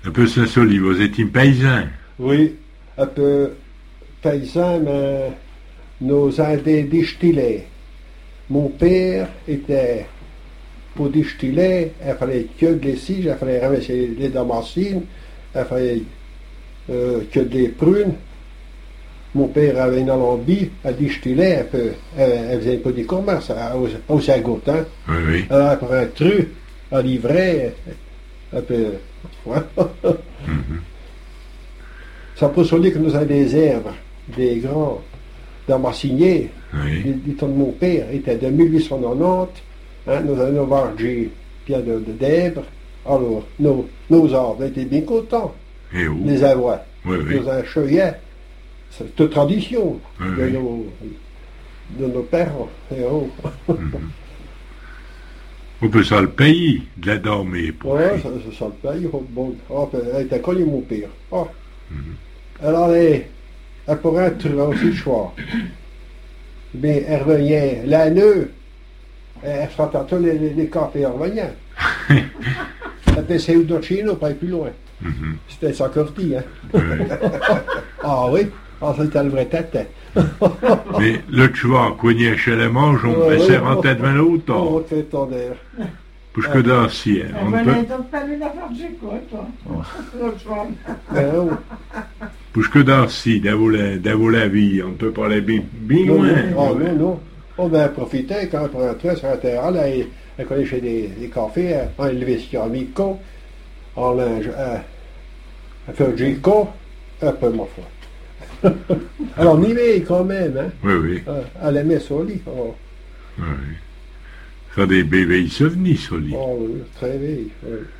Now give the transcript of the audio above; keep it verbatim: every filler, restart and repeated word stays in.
Un peu Saint-Soli, vous êtes un paysan. Oui, un peu paysan, mais nous avons des distillés. Mon père était pour distiller, il fallait que de lessive, il fallait ramasser les damascines, il fallait euh, que des prunes. Mon père avait une alambie, elle distillait un peu, elle, elle faisait un peu du commerce au, au Saint-Gaudin. Oui, oui. Elle avait un tru, elle livrait un peu. Ouais. Mm-hmm. Ça peut se dire que nous avons des herbes, des grands damasciniers. Oui. Du temps de mon père, était de mille huit cent quatre-vingt-dix. Hein, nous avons vargé plein de, de d'herbes. Alors, nos, nos arbres étaient bien contents, Et où? les avoir. Oui, oui. Nous avons cheuillé. C'est toute tradition Oui, de, oui. Nos, de nos parents. Et oh. Mm-hmm. On peut ça le payer, de la dormir pour Ouais, lui. ça, ça, ça le paye. Oh, bon. Oh, elle était connu, mon père. Oh. Mm-hmm. Alors, elle, elle pourrait être aussi le choix. Mais elle revenait l'année. Elle ferait tantôt les, les, les cafés en revenant. Elle passait où de chez nous, pas plus loin. Mm-hmm. C'était sa cortie, hein. Oui. Ah oui, ah, c'était le vrai tête. Mais le cheval, coigné chez les manches, on Ouais, peut ouais. se rentrer devant On l'autre. fait ton air. Parce que dans le ciel, On on va peut, aller donc pas lui la faire du quoi, toi. L'autre soir. Ben, oh. parce que dans le ciel, dans la, dans la vie, on ne peut pas aller bien, bien Non, loin. non, oh, non, non. On ben profitait quand on rentrait sur la terre, là, elle, elle collait chez des, des cafés, elle, on levait ce con, on linge, elle, elle fait du con, un peu ma foi. Alors, on y veille quand même, hein. Oui, oui, Euh, Elle aimait son lit. Oh, oui. Ça des bébés souvenirs, ça, lui. oh oui, très vieille. Oui.